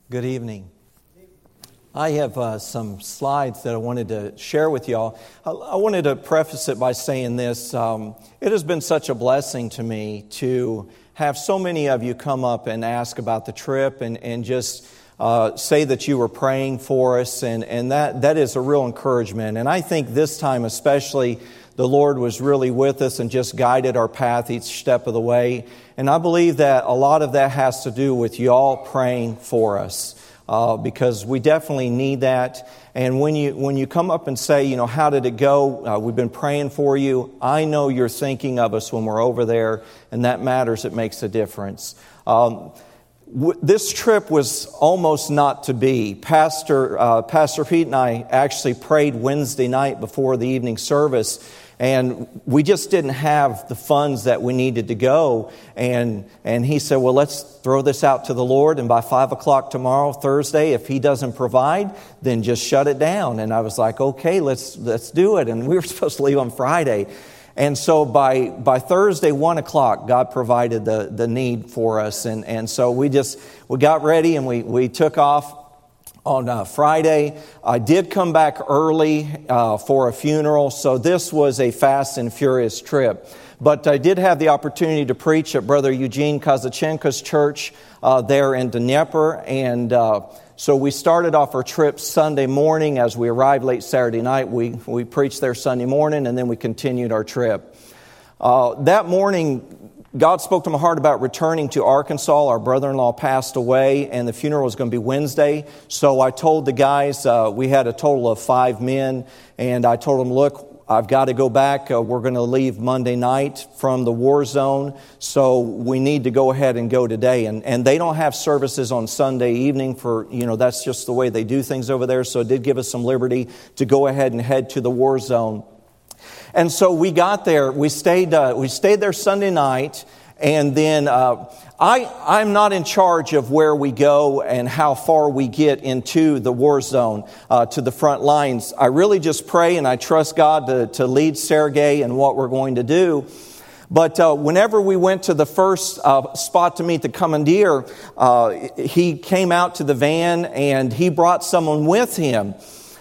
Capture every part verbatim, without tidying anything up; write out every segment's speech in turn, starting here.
Good evening. I have uh, some slides that I wanted to share with y'all. I, I wanted to preface it by saying this. Um, it has been such a blessing to me to have so many of you come up and ask about the trip and, and just uh, say that you were praying for us. And, and that, that is a real encouragement. And I think this time especially, the Lord was really with us and just guided our path each step of the way. And I believe that a lot of that has to do with y'all praying for us. Uh, because we definitely need that. And when you when you come up and say, you know, how did it go? Uh, we've been praying for you. I know you're thinking of us when we're over there, and that matters. It makes a difference. Um, w- this trip was almost not to be. Pastor uh, Pastor Pete and I actually prayed Wednesday night before the evening service. And we just didn't have the funds that we needed to go. And and he said, well, let's throw this out to the Lord. And by five o'clock tomorrow, Thursday, if He doesn't provide, then just shut it down. And I was like, okay, let's let's do it. And we were supposed to leave on Friday. And so by by Thursday, one o'clock, God provided the, the need for us. And, and so we just we got ready and we, we took off. On uh, Friday, I did come back early uh, for a funeral, so this was a fast and furious trip. But I did have the opportunity to preach at Brother Eugene Kazachenko's church uh, there in Dnieper, and uh, so we started off our trip Sunday morning. As we arrived late Saturday night, we, we preached there Sunday morning, and then we continued our trip. Uh, that morning, God spoke to my heart about returning to Arkansas. Our brother-in-law passed away, and the funeral was going to be Wednesday. So I told the guys, uh, we had a total of five men, and I told them, look, I've got to go back. Uh, we're going to leave Monday night from the war zone, so we need to go ahead and go today. And, and they don't have services on Sunday evening for, you know, that's just the way they do things over there. So it did give us some liberty to go ahead and head to the war zone. And so we got there. We stayed. Uh, we stayed there Sunday night, and then uh, I I'm not in charge of where we go and how far we get into the war zone uh, to the front lines. I really just pray and I trust God to to lead Sergei in what we're going to do. But uh, whenever we went to the first uh, spot to meet the commandeer, uh, he came out to the van and he brought someone with him.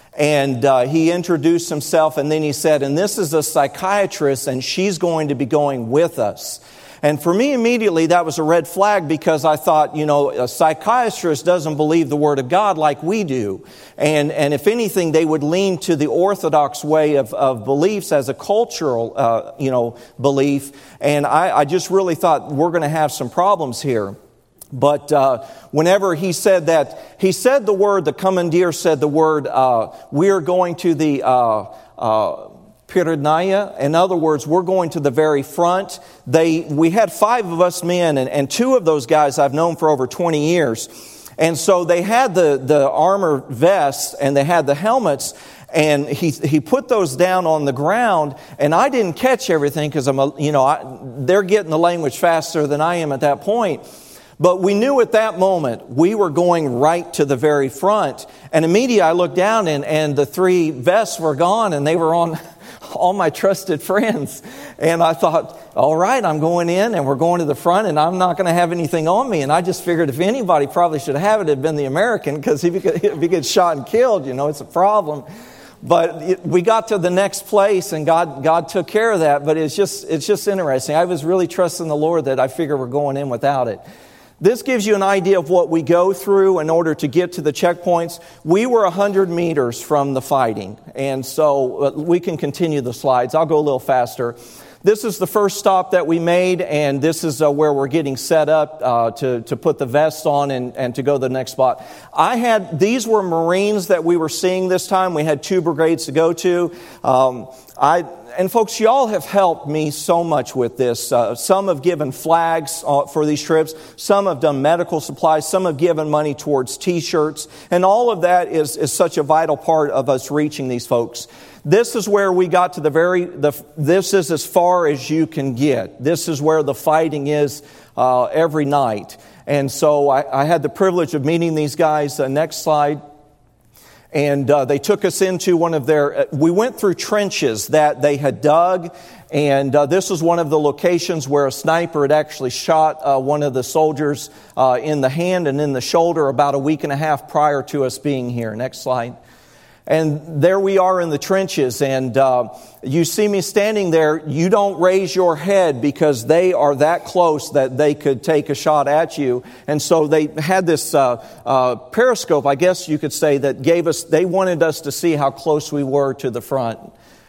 And uh, he introduced himself, and then he said, and this is a psychiatrist, and she's going to be going with us. And for me, immediately, that was a red flag, because I thought, you know, a psychiatrist doesn't believe the Word of God like we do. And and if anything, they would lean to the Orthodox way of, of beliefs as a cultural, uh, you know, belief. And I, I just really thought we're going to have some problems here. But uh, whenever he said that, he said the word, the commandeer said the word, uh, we are going to the uh, uh, Piradnaya. In other words, we're going to the very front. They, we had five of us men, and, and two of those guys I've known for over twenty years. And so they had the, the armor vests and they had the helmets. And he he put those down on the ground, and I didn't catch everything because I'm a, you know I, they're getting the language faster than I am at that point. But we knew at that moment we were going right to the very front. And immediately I looked down and, and the three vests were gone and they were on all my trusted friends. And I thought, all right, I'm going in and we're going to the front and I'm not going to have anything on me. And I just figured if anybody probably should have it, it'd been the American, because if he, if he gets shot and killed, you know, it's a problem. But it, we got to the next place and God God took care of that. But it's just it's just interesting. I was really trusting the Lord that I figure we're going in without it. This gives you an idea of what we go through in order to get to the checkpoints. We were one hundred meters from the fighting, and so we can continue the slides. I'll go a little faster. This is the first stop that we made, and this is uh, where we're getting set up uh, to, to put the vests on and, and to go to the next spot. I had, these were Marines that we were seeing this time. We had two brigades to go to. Um, I, and folks, y'all have helped me so much with this. Uh, some have given flags uh, for these trips. Some have done medical supplies. Some have given money towards T-shirts. And all of that is, is such a vital part of us reaching these folks. This is where we got to the very, the, this is as far as you can get. This is where the fighting is uh, every night. And so I, I had the privilege of meeting these guys. Uh, next slide. And uh, they took us into one of their, uh, we went through trenches that they had dug, And uh, this was one of the locations where a sniper had actually shot uh, one of the soldiers uh, in the hand and in the shoulder about a week and a half prior to us being here. Next slide. And there we are in the trenches, and uh, you see me standing there. You don't raise your head because they are that close that they could take a shot at you. And so they had this uh, uh, periscope, I guess you could say, that gave us, they wanted us to see how close we were to the front.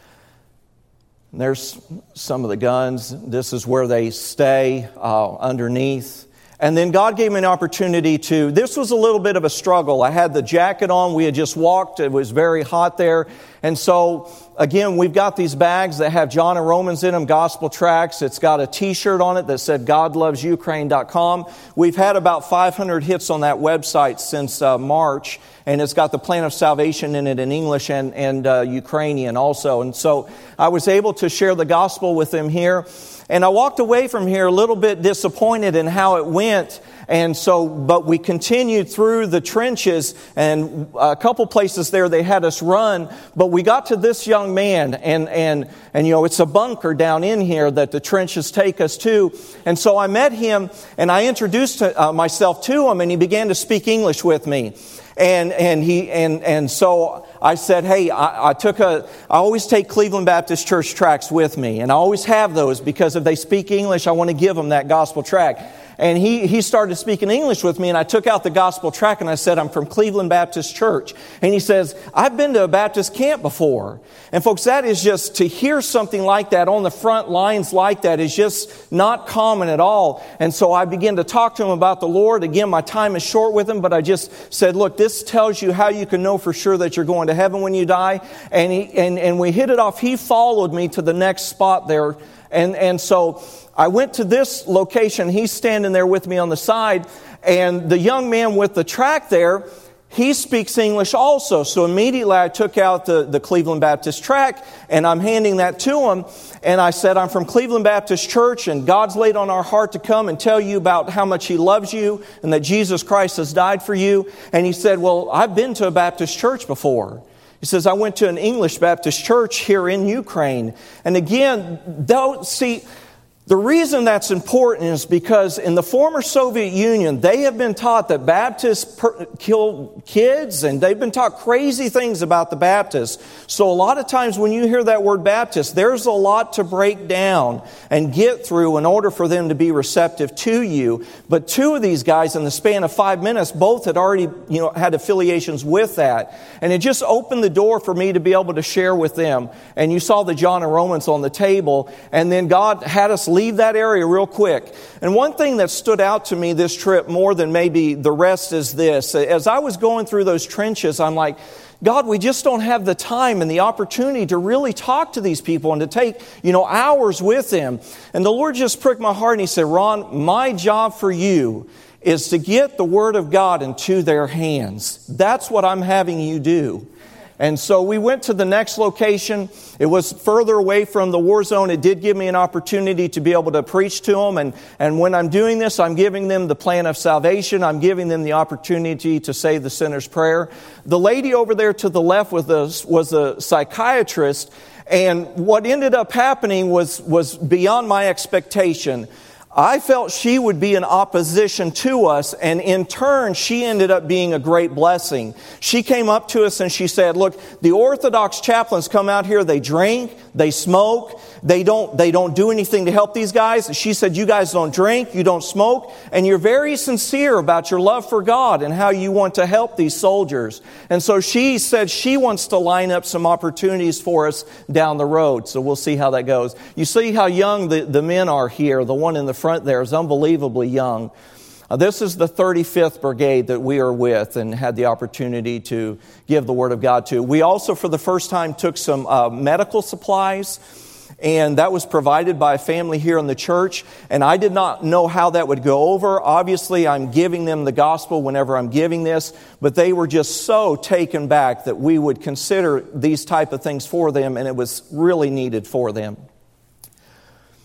And there's some of the guns. This is where they stay uh, underneath. And then God gave me an opportunity to, this was a little bit of a struggle. I had the jacket on. We had just walked. It was very hot there. And so, again, we've got these bags that have John and Romans in them, gospel tracts. It's got a T-shirt on it that said God Loves Ukraine dot com. We've had about five hundred hits on that website since uh, March. And it's got the plan of salvation in it in English and, and uh, Ukrainian also. And so I was able to share the gospel with them here. And I walked away from here a little bit disappointed in how it went. And so, but we continued through the trenches, and a couple places there they had us run. But we got to this young man, and and and you know it's a bunker down in here that the trenches take us to. And so I met him, and I introduced uh, myself to him, and he began to speak English with me. And and he and and so I said, hey, I, I took a. I always take Cleveland Baptist Church tracts with me, and I always have those because if they speak English, I want to give them that gospel tract. And he, he started speaking English with me, and I took out the gospel tract and I said, I'm from Cleveland Baptist Church. And he says, I've been to a Baptist camp before. And folks, that is just, to hear something like that on the front lines like that is just not common at all. And so I began to talk to him about the Lord. Again, my time is short with him, but I just said, look, this tells you how you can know for sure that you're going to heaven when you die. And he, and, and we hit it off. He followed me to the next spot there. And, and so I went to this location. He's standing there with me on the side. And the young man with the tract there, he speaks English also. So immediately I took out the, the Cleveland Baptist tract and I'm handing that to him. And I said, I'm from Cleveland Baptist Church, and God's laid on our heart to come and tell you about how much He loves you and that Jesus Christ has died for you. And he said, well, I've been to a Baptist church before. He says, I went to an English Baptist church here in Ukraine. And again, don't see... The reason that's important is because in the former Soviet Union, they have been taught that Baptists per- kill kids, and they've been taught crazy things about the Baptists. So a lot of times when you hear that word Baptist, there's a lot to break down and get through in order for them to be receptive to you. But two of these guys in the span of five minutes, both had already, you know, had affiliations with that. And it just opened the door for me to be able to share with them. And you saw the John and Romans on the table, and then God had us leave that area real quick. And one thing that stood out to me this trip more than maybe the rest is this. As I was going through those trenches, I'm like, God, we just don't have the time and the opportunity to really talk to these people and to take, you know, hours with them. And the Lord just pricked my heart and He said, Ron, my job for you is to get the Word of God into their hands. That's what I'm having you do. And so we went to the next location. It was further away from the war zone. It did give me an opportunity to be able to preach to them. And, and when I'm doing this, I'm giving them the plan of salvation. I'm giving them the opportunity to say the sinner's prayer. The lady over there to the left was a, was a psychiatrist. And what ended up happening was, was beyond my expectation. I felt she would be in opposition to us, and in turn, she ended up being a great blessing. She came up to us and she said, look, the Orthodox chaplains come out here, they drink, they smoke, they don't, they don't do anything to help these guys. She said, you guys don't drink, you don't smoke, and you're very sincere about your love for God and how you want to help these soldiers. And so she said she wants to line up some opportunities for us down the road. So we'll see how that goes. You see how young the, the men are here. The one in the front there is unbelievably young. Uh, this is the thirty-fifth Brigade that we are with and had the opportunity to give the Word of God to. We also, for the first time, took some uh, medical supplies, and that was provided by a family here in the church. And I did not know how that would go over. Obviously, I'm giving them the gospel whenever I'm giving this, but they were just so taken back that we would consider these type of things for them, and it was really needed for them.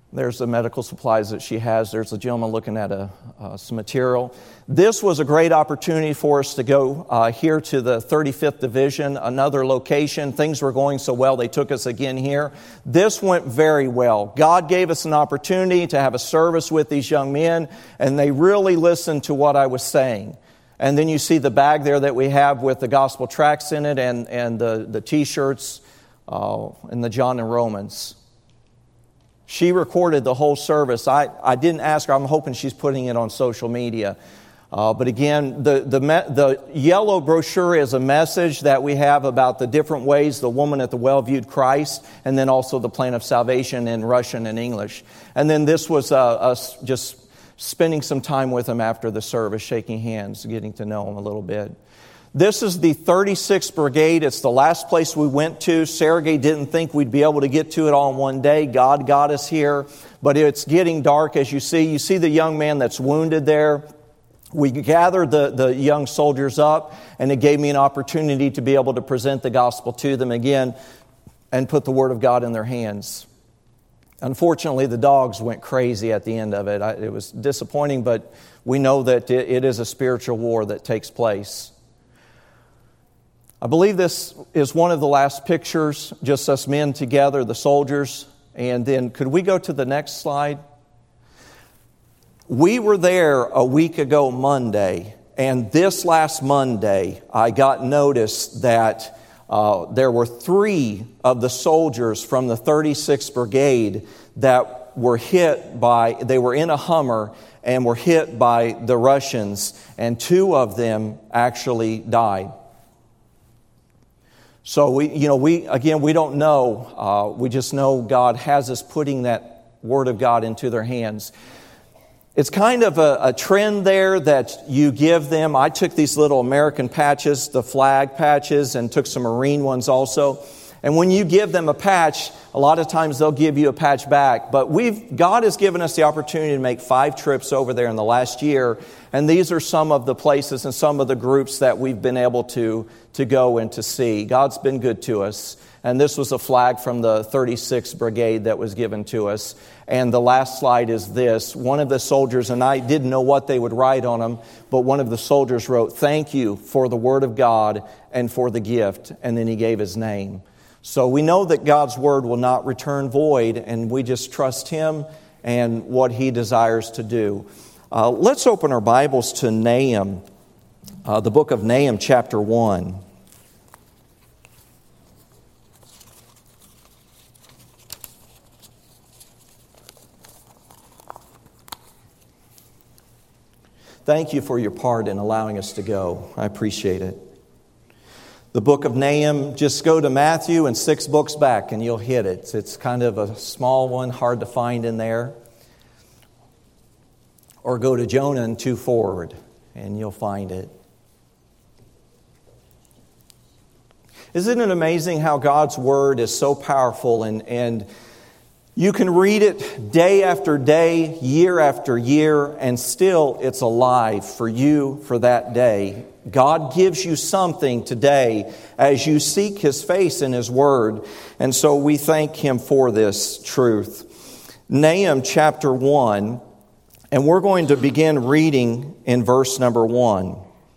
There's the medical supplies that she has. There's a gentleman looking at a, uh, some material. This was a great opportunity for us to go uh, here to the thirty-fifth Division, another location. Things were going so well, they took us again here. This went very well. God gave us an opportunity to have a service with these young men, and they really listened to what I was saying. And then you see the bag there that we have with the gospel tracts in it and, and the, the T-shirts uh, and the John and Romans. She recorded the whole service. I, I didn't ask her. I'm hoping she's putting it on social media. Uh, but again, the, the, the yellow brochure is a message that we have about the different ways the woman at the well viewed Christ, and then also the plan of salvation in Russian and English. And then this was uh, us just spending some time with him after the service, shaking hands, getting to know him a little bit. This is the thirty-sixth Brigade. It's the last place we went to. Sergei didn't think we'd be able to get to it all in one day. God got us here. But it's getting dark, as you see. You see the young man that's wounded there. We gathered the, the young soldiers up, and it gave me an opportunity to be able to present the gospel to them again and put the Word of God in their hands. Unfortunately, the dogs went crazy at the end of it. I, it was disappointing, but we know that it, it is a spiritual war that takes place. I believe this is one of the last pictures, just us men together, the soldiers. And then could we go to the next slide? We were there a week ago Monday, and this last Monday I got notice that uh, there were three of the soldiers from the thirty-sixth Brigade that were hit by, they were in a Hummer and were hit by the Russians, and two of them actually died. So we, you know, we again, we don't know. Uh, we just know God has us putting that Word of God into their hands. It's kind of a, a trend there that you give them. I took these little American patches, the flag patches, and took some Marine ones also. And when you give them a patch, a lot of times they'll give you a patch back. But we've God has given us the opportunity to make five trips over there in the last year. And these are some of the places and some of the groups that we've been able to, to go and to see. God's been good to us. And this was a flag from the thirty-sixth Brigade that was given to us. And the last slide is this. One of the soldiers, and I didn't know what they would write on them, but one of the soldiers wrote, "Thank you for the Word of God and for the gift." And then he gave his name. So we know that God's Word will not return void, and we just trust Him and what He desires to do. Uh, let's open our Bibles to Nahum, uh, the book of Nahum, chapter one. Thank you for your part in allowing us to go. I appreciate it. The book of Nahum, just go to Matthew and six books back and you'll hit it. It's kind of a small one, hard to find in there. Or go to Jonah and two forward and you'll find it. Isn't it amazing how God's Word is so powerful, and, and you can read it day after day, year after year, and still it's alive for you for that day. God gives you something today as you seek His face in His Word. And so we thank Him for this truth. Nahum chapter one, and we're going to begin reading in verse number one.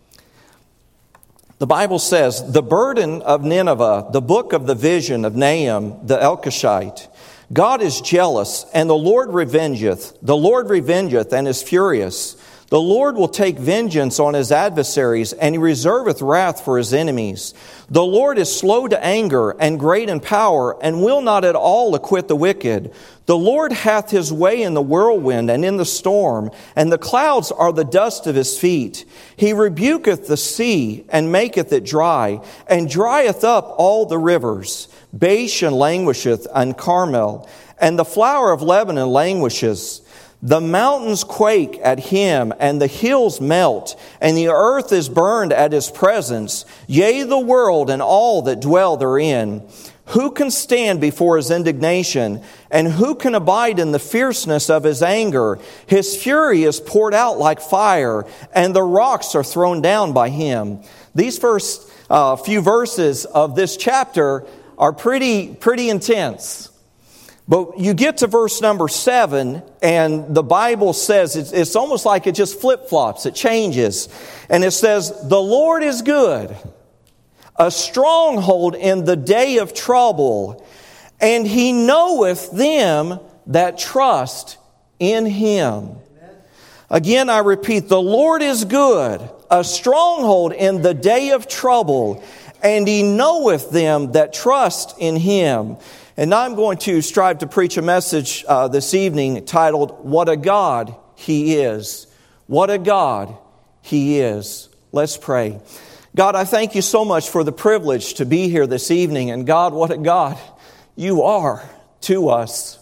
The Bible says, "The burden of Nineveh, the book of the vision of Nahum the Elkoshite. God is jealous, and the Lord revengeth. The Lord revengeth, and is furious. The Lord will take vengeance on His adversaries, and He reserveth wrath for His enemies. The Lord is slow to anger, and great in power, and will not at all acquit the wicked. The Lord hath His way in the whirlwind and in the storm, and the clouds are the dust of His feet. He rebuketh the sea, and maketh it dry, and drieth up all the rivers. Bashan languisheth, and Carmel, and the flower of Lebanon languishes. The mountains quake at Him, and the hills melt, and the earth is burned at His presence, yea, the world and all that dwell therein. Who can stand before His indignation, and who can abide in the fierceness of His anger? His fury is poured out like fire, and the rocks are thrown down by Him." These first uh, few verses of this chapter are pretty, pretty intense. But you get to verse number seven, and the Bible says, it's, it's almost like it just flip-flops, it changes. And it says, the Lord is good, a stronghold in the day of trouble, and He knoweth them that trust in Him. Again, I repeat, the Lord is good, a stronghold in the day of trouble, and He knoweth them that trust in Him. And now I'm going to strive to preach a message uh, this evening titled, What a God He Is. What a God He is. Let's pray. God, I thank You so much for the privilege to be here this evening. And God, what a God You are to us.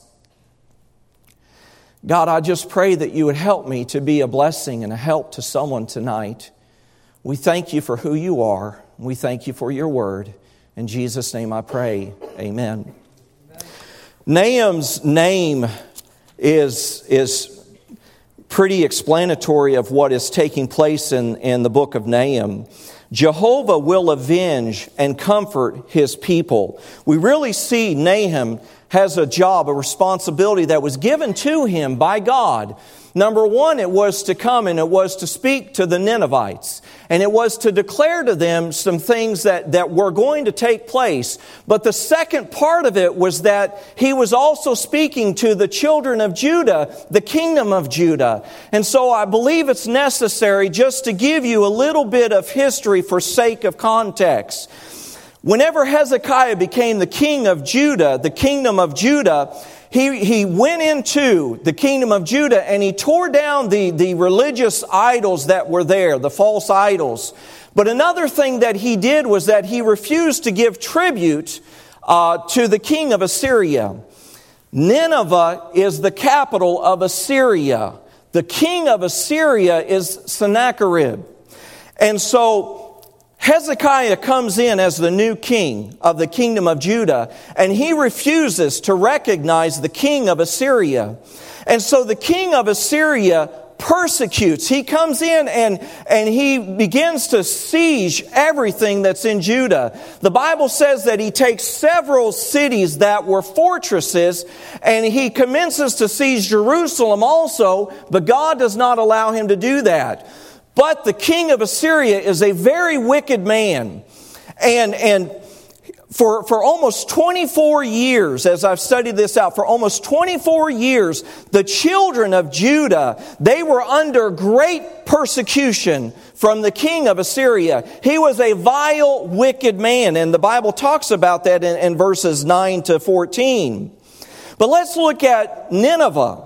God, I just pray that You would help me to be a blessing and a help to someone tonight. We thank You for who You are. We thank You for Your word. In Jesus' name I pray. Amen. Nahum's name is, is pretty explanatory of what is taking place in, in the book of Nahum. Jehovah will avenge and comfort His people. We really see Nahum has a job, a responsibility that was given to him by God. Number one, it was to come and it was to speak to the Ninevites. And it was to declare to them some things that, that were going to take place. But the second part of it was that he was also speaking to the children of Judah, the kingdom of Judah. And so I believe it's necessary just to give you a little bit of history for sake of context. Whenever Hezekiah became the king of Judah, the kingdom of Judah, He, he went into the kingdom of Judah and he tore down the, the religious idols that were there, the false idols. But another thing that he did was that he refused to give tribute uh, to the king of Assyria. Nineveh is the capital of Assyria. The king of Assyria is Sennacherib. And so Hezekiah comes in as the new king of the kingdom of Judah, and he refuses to recognize the king of Assyria. And so the king of Assyria persecutes. He comes in and, and he begins to siege everything that's in Judah. The Bible says that he takes several cities that were fortresses, and he commences to siege Jerusalem also, but God does not allow him to do that. But the king of Assyria is a very wicked man. And, and for, for almost twenty-four years, as I've studied this out, for almost twenty-four years, the children of Judah, they were under great persecution from the king of Assyria. He was a vile, wicked man. And the Bible talks about that in, in verses nine to fourteen. But let's look at Nineveh.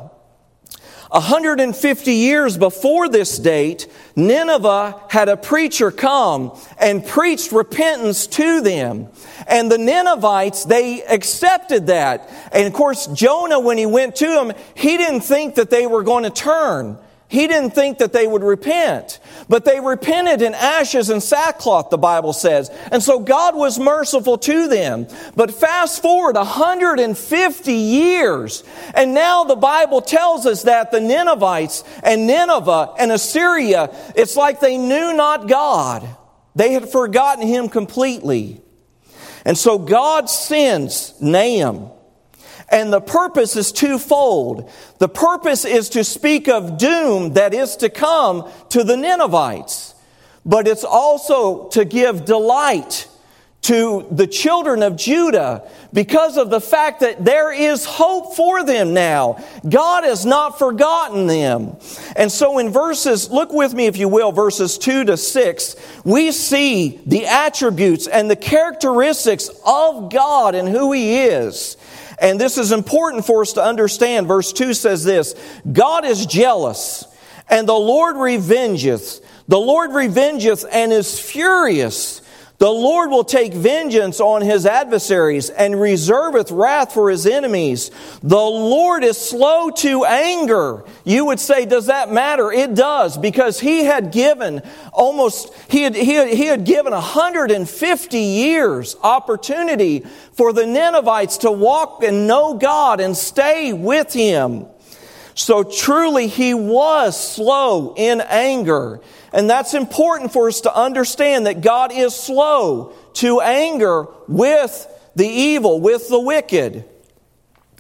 one hundred fifty years before this date, Nineveh had a preacher come and preached repentance to them. And the Ninevites, they accepted that. And of course, Jonah, when he went to them, he didn't think that they were going to turn. He didn't think that they would repent. But they repented in ashes and sackcloth, the Bible says. And so God was merciful to them. But fast forward one hundred fifty years. And now the Bible tells us that the Ninevites and Nineveh and Assyria, it's like they knew not God. They had forgotten Him completely. And so God sends Nahum. And the purpose is twofold. The purpose is to speak of doom that is to come to the Ninevites. But it's also to give delight to the children of Judah because of the fact that there is hope for them now. God has not forgotten them. And so in verses, look with me if you will, verses two to six, we see the attributes and the characteristics of God and who He is. And this is important for us to understand. Verse two says this, God is jealous, and the Lord revengeth. The Lord revengeth and is furious. The Lord will take vengeance on His adversaries and reserveth wrath for His enemies. The Lord is slow to anger. You would say, does that matter? It does, because He had given almost, He had, he had, he had given one hundred fifty years opportunity for the Ninevites to walk and know God and stay with Him. So truly He was slow in anger. And that's important for us to understand that God is slow to anger with the evil, with the wicked.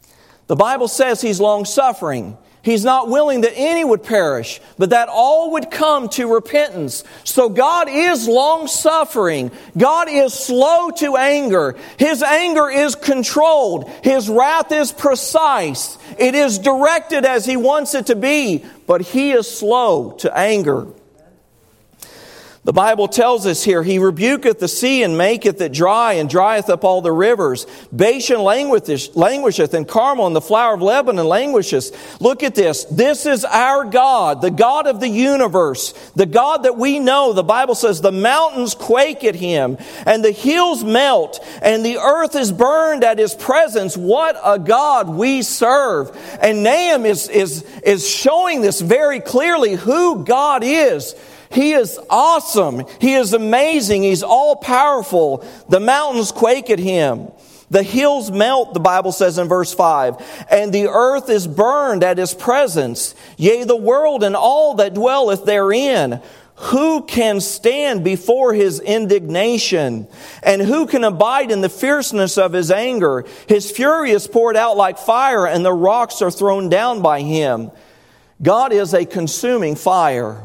The Bible says He's long-suffering. He's not willing that any would perish, but that all would come to repentance. So God is long-suffering. God is slow to anger. His anger is controlled. His wrath is precise. It is directed as He wants it to be, but He is slow to anger. The Bible tells us here, He rebuketh the sea and maketh it dry and drieth up all the rivers. Bashan languisheth and Carmel and the flower of Lebanon languisheth. Look at this. This is our God, the God of the universe, the God that we know. The Bible says the mountains quake at Him and the hills melt and the earth is burned at His presence. What a God we serve. And Nahum is, is, is showing this very clearly who God is. He is awesome. He is amazing. He's all-powerful. The mountains quake at Him. The hills melt, the Bible says in verse five. And the earth is burned at His presence. Yea, the world and all that dwelleth therein. Who can stand before His indignation? And who can abide in the fierceness of His anger? His fury is poured out like fire, and the rocks are thrown down by Him. God is a consuming fire.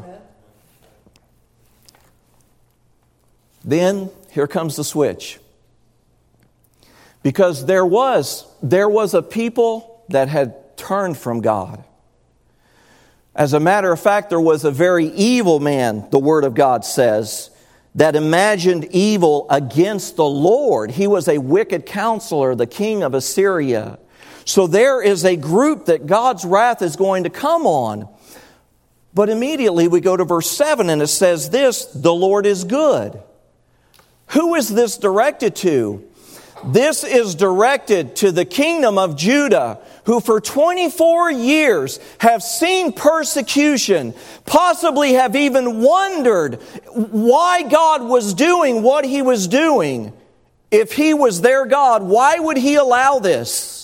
Then, here comes the switch. Because there was, there was a people that had turned from God. As a matter of fact, there was a very evil man, the Word of God says, that imagined evil against the Lord. He was a wicked counselor, the king of Assyria. So there is a group that God's wrath is going to come on. But immediately we go to verse seven and it says this, the Lord is good. Who is this directed to? This is directed to the kingdom of Judah, who for twenty-four years have seen persecution, possibly have even wondered why God was doing what He was doing. If He was their God, why would He allow this?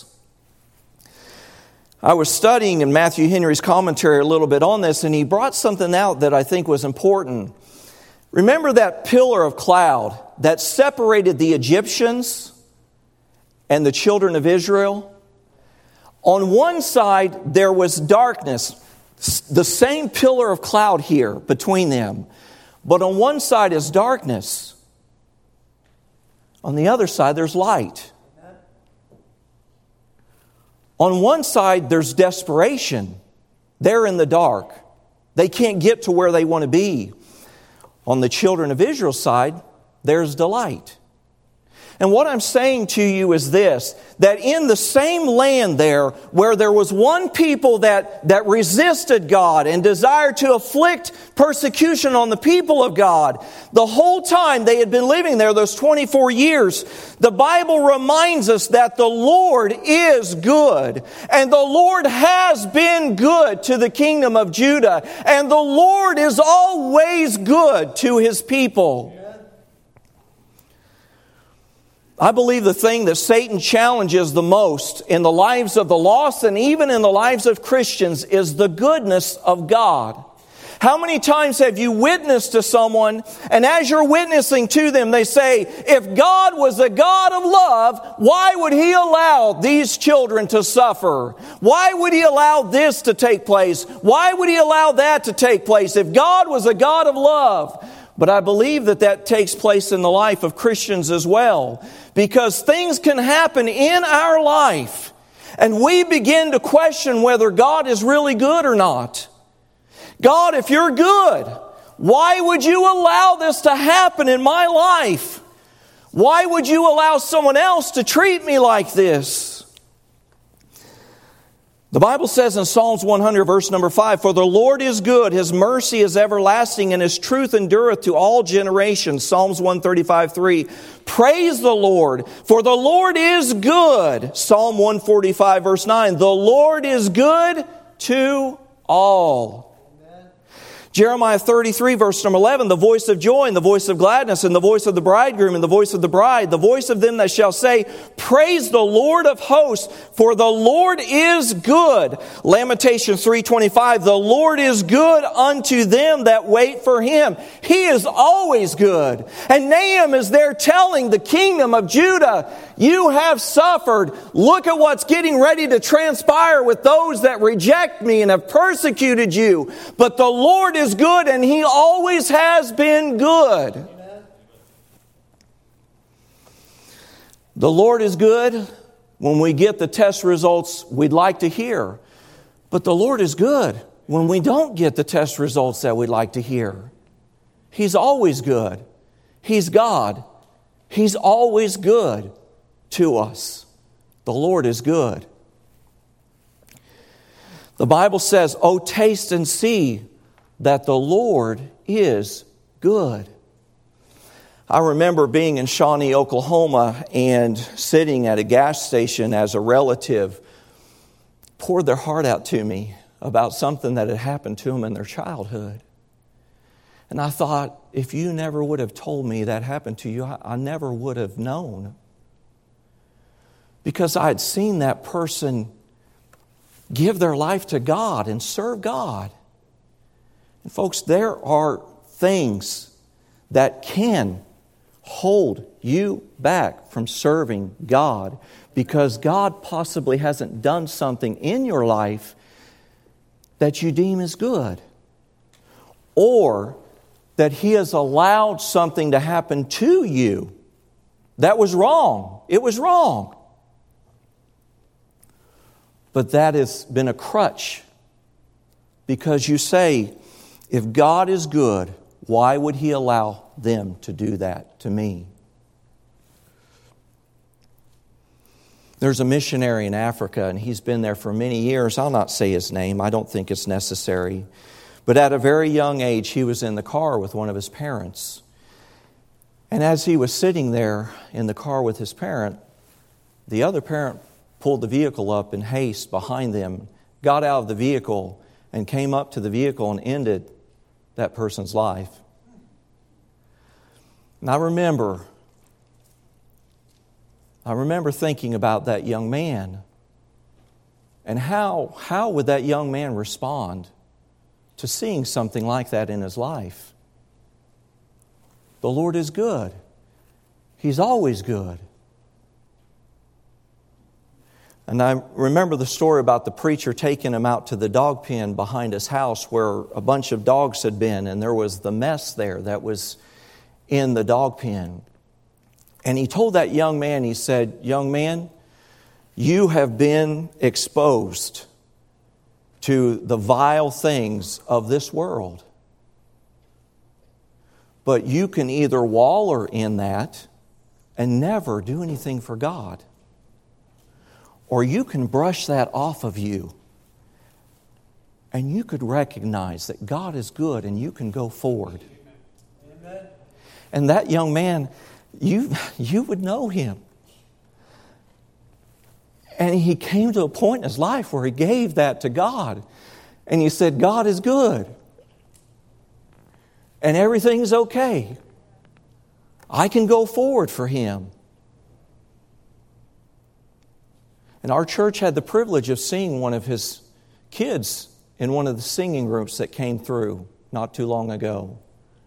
I was studying in Matthew Henry's commentary a little bit on this, and he brought something out that I think was important. Remember that pillar of cloud that separated the Egyptians and the children of Israel? On one side, there was darkness, the same pillar of cloud here between them. But on one side is darkness. On the other side, there's light. On one side, there's desperation. They're in the dark. They can't get to where they want to be. On the children of Israel's side, there's delight. And what I'm saying to you is this, that in the same land there, where there was one people that, that resisted God and desired to afflict persecution on the people of God, the whole time they had been living there, those twenty-four years, the Bible reminds us that the Lord is good. And the Lord has been good to the kingdom of Judah. And the Lord is always good to His people. I believe the thing that Satan challenges the most in the lives of the lost and even in the lives of Christians is the goodness of God. How many times have you witnessed to someone, and as you're witnessing to them, they say, if God was a God of love, why would He allow these children to suffer? Why would He allow this to take place? Why would He allow that to take place? If God was a God of love. But I believe that that takes place in the life of Christians as well. Because things can happen in our life, and we begin to question whether God is really good or not. God, if you're good, why would you allow this to happen in my life? Why would you allow someone else to treat me like this? The Bible says in Psalms one hundred, verse number five, for the Lord is good, His mercy is everlasting, and His truth endureth to all generations. Psalms one thirty-five, three. Praise the Lord, for the Lord is good. Psalm one forty-five, verse nine. The Lord is good to all. Amen. Jeremiah thirty-three, verse number eleven, the voice of joy and the voice of gladness and the voice of the bridegroom and the voice of the bride, the voice of them that shall say, praise the Lord of hosts, for the Lord is good. Lamentations three twenty-five, the Lord is good unto them that wait for Him. He is always good. And Nahum is there telling the kingdom of Judah, you have suffered. Look at what's getting ready to transpire with those that reject me and have persecuted you. But the Lord is good, and He always has been good. Amen. The Lord is good when we get the test results we'd like to hear. But the Lord is good when we don't get the test results that we'd like to hear. He's always good. He's God. He's always good to us. The Lord is good. The Bible says, oh, taste and see that the Lord is good. I remember being in Shawnee, Oklahoma, and sitting at a gas station as a relative poured their heart out to me about something that had happened to them in their childhood. And I thought, if you never would have told me that happened to you, I, I never would have known. Because I had seen that person give their life to God and serve God. And folks, there are things that can hold you back from serving God because God possibly hasn't done something in your life that you deem as good, or that He has allowed something to happen to you that was wrong. It was wrong. But that has been a crutch because you say, if God is good, why would He allow them to do that to me? There's a missionary in Africa, and he's been there for many years. I'll not say his name. I don't think it's necessary. But at a very young age, he was in the car with one of his parents. And as he was sitting there in the car with his parent, the other parent pulled the vehicle up in haste behind them, got out of the vehicle, and came up to the vehicle and ended that person's life. And I remember, I remember thinking about that young man. And how, how would that young man respond to seeing something like that in his life? The Lord is good. He's always good. And I remember the story about the preacher taking him out to the dog pen behind his house where a bunch of dogs had been, and there was the mess there that was in the dog pen. And he told that young man, he said, young man, you have been exposed to the vile things of this world. But you can either wallow in that and never do anything for God, or you can brush that off of you and you could recognize that God is good and you can go forward. Amen. And that young man, you, you would know him. And he came to a point in his life where he gave that to God. And he said, God is good. And everything's okay. I can go forward for Him. And our church had the privilege of seeing one of his kids in one of the singing groups that came through not too long ago.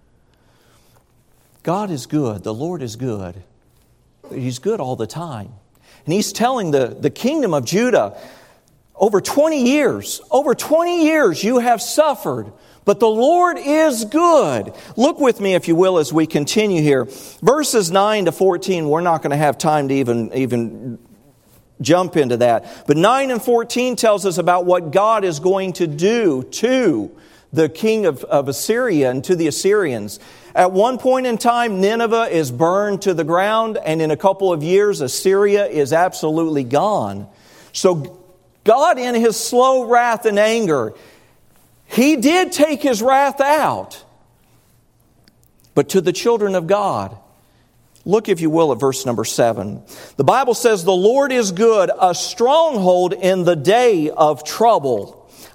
God is good. The Lord is good. He's good all the time. And He's telling the, the kingdom of Judah, over twenty years, over twenty years you have suffered, but the Lord is good. Look with me, if you will, as we continue here. Verses nine to fourteen, we're not going to have time to even, even jump into that. But nine and fourteen tells us about what God is going to do to the king of, of Assyria and to the Assyrians. At one point in time, Nineveh is burned to the ground, and in a couple of years, Assyria is absolutely gone. So God, in His slow wrath and anger, He did take His wrath out. But to the children of God, look, if you will, at verse number seven. The Bible says, the Lord is good, a stronghold in the day of trouble.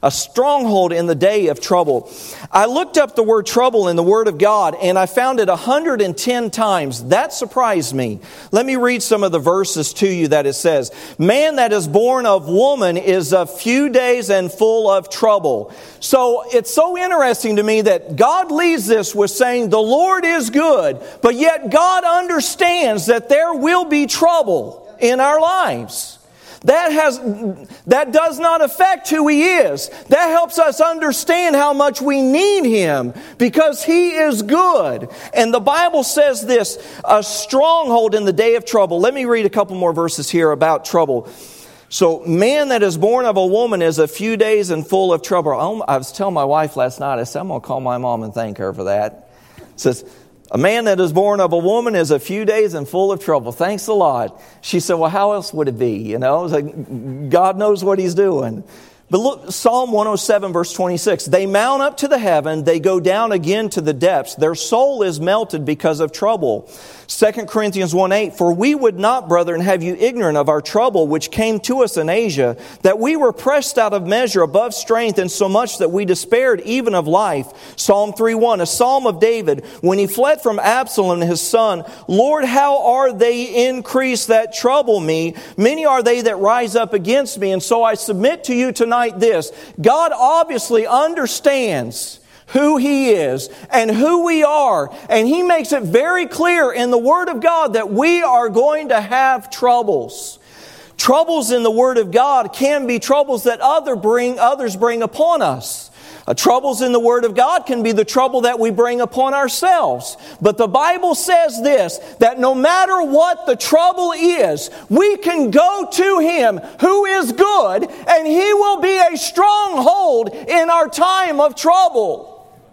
A stronghold in the day of trouble. I looked up the word trouble in the Word of God, and I found it one hundred ten times. That surprised me. Let me read some of the verses to you that it says. Man that is born of woman is a few days and full of trouble. So it's so interesting to me that God leads this with saying the Lord is good, but yet God understands that there will be trouble in our lives. That has, that does not affect who He is. That helps us understand how much we need Him because He is good. And the Bible says this, a stronghold in the day of trouble. Let me read a couple more verses here about trouble. So, man that is born of a woman is a few days and full of trouble. I was telling my wife last night, I said, I'm going to call my mom and thank her for that. It says, a man that is born of a woman is a few days and full of trouble. Thanks a lot. She said, well, how else would it be? You know, I was like, God knows what He's doing. But look, Psalm one oh seven, verse twenty-six. They mount up to the heaven, they go down again to the depths. Their soul is melted because of trouble. Second Corinthians one eight. For we would not, brethren, have you ignorant of our trouble which came to us in Asia, that we were pressed out of measure above strength, and so much that we despaired even of life. Psalm three one. A psalm of David, when he fled from Absalom his son. Lord, how are they increased that trouble me? Many are they that rise up against me. And so I submit to you tonight this. God obviously understands who He is and who we are. And He makes it very clear in the Word of God that we are going to have troubles. Troubles in the Word of God can be troubles that other bring, others bring upon us. Uh, troubles in the Word of God can be the trouble that we bring upon ourselves. But the Bible says this, that no matter what the trouble is, we can go to Him who is good, and He will be a stronghold in our time of trouble.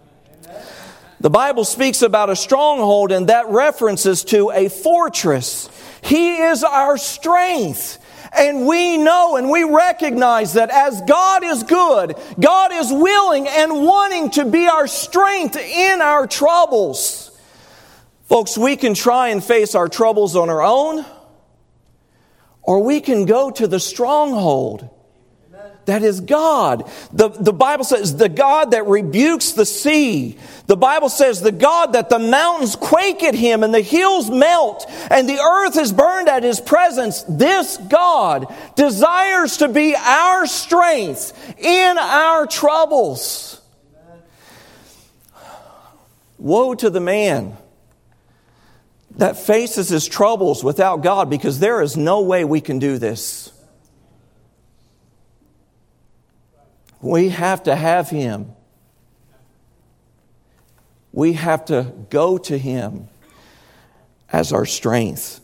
The Bible speaks about a stronghold, and that references to a fortress. He is our strength. And we know and we recognize that as God is good, God is willing and wanting to be our strength in our troubles. Folks, we can try and face our troubles on our own, or we can go to the stronghold. That is God. The, the Bible says the God that rebukes the sea. The Bible says the God that the mountains quake at Him and the hills melt and the earth is burned at His presence. This God desires to be our strength in our troubles. Woe to the man that faces his troubles without God, because there is no way we can do this. We have to have Him. We have to go to Him as our strength.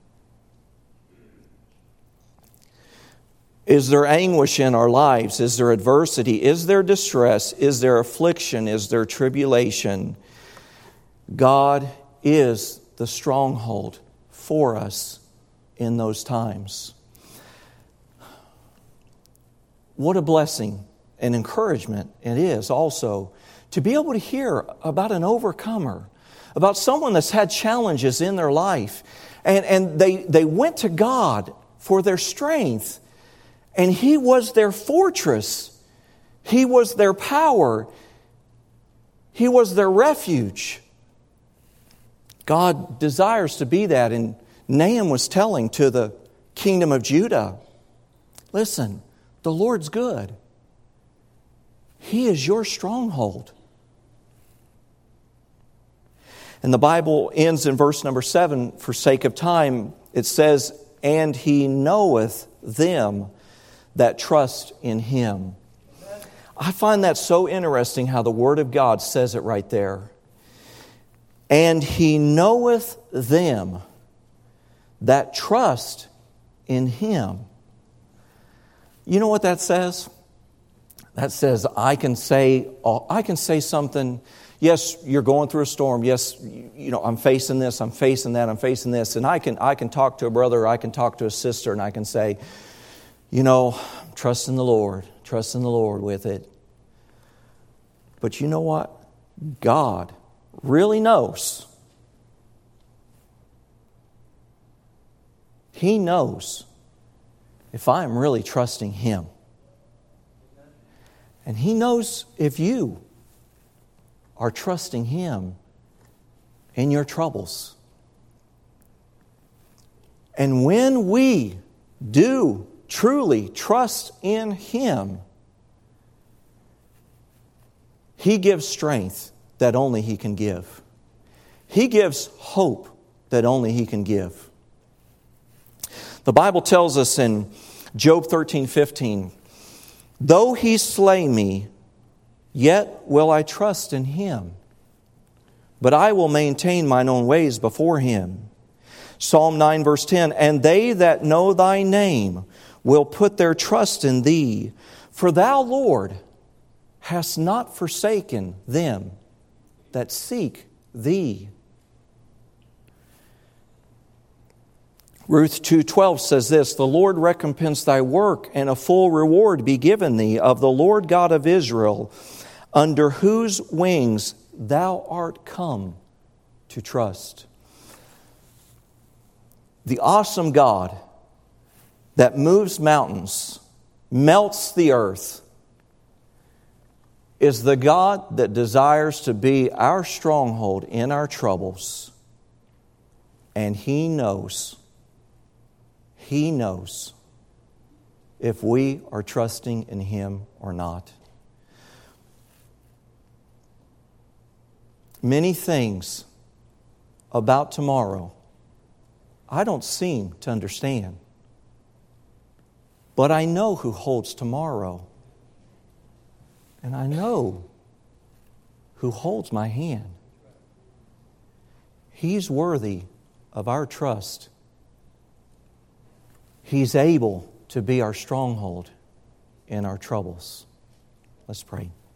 Is there anguish in our lives? Is there adversity? Is there distress? Is there affliction? Is there tribulation? God is the stronghold for us in those times. What a blessing and encouragement it is also to be able to hear about an overcomer, about someone that's had challenges in their life. And, and they, they went to God for their strength. And He was their fortress. He was their power. He was their refuge. God desires to be that. And Nahum was telling to the kingdom of Judah, listen, the Lord's good. He is your stronghold. And the Bible ends in verse number seven. For sake of time, it says, and He knoweth them that trust in Him. I find that so interesting how the Word of God says it right there. And He knoweth them that trust in Him. You know what that says? That says I can say I can say something. Yes, you're going through a storm. Yes, you know, I'm facing this, I'm facing that, I'm facing this. And I can I can talk to a brother, or I can talk to a sister, and I can say, you know, trust in the Lord, trust in the Lord with it. But you know what? God really knows. He knows if I am really trusting Him. And He knows if you are trusting Him in your troubles. And when we do truly trust in Him, He gives strength that only He can give. He gives hope that only He can give. The Bible tells us in Job thirteen fifteen, though He slay me, yet will I trust in Him. But I will maintain mine own ways before Him. Psalm nine verse ten, and they that know Thy name will put their trust in Thee. For Thou, Lord, hast not forsaken them that seek Thee. Ruth two twelve says this, the Lord recompense thy work, and a full reward be given thee of the Lord God of Israel, under whose wings thou art come to trust. The awesome God that moves mountains, melts the earth, is the God that desires to be our stronghold in our troubles. And He knows, He knows if we are trusting in Him or not. Many things about tomorrow I don't seem to understand. But I know who holds tomorrow. And I know who holds my hand. He's worthy of our trust. He's able to be our stronghold in our troubles. Let's pray.